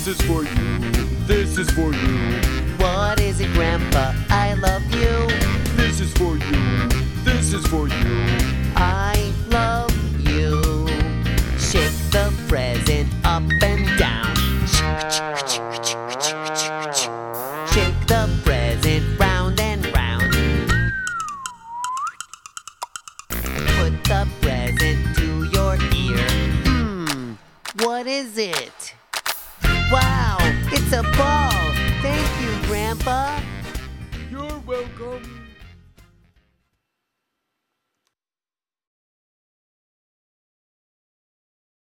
This is for you. This is for you. What is it, Grandpa? I love you. This is for you. This is for you. I love you. Shake the present up and down. Shake the present round and round. Put the present to your ear. What is it? Wow, it's a ball. Thank you, Grandpa. You're welcome.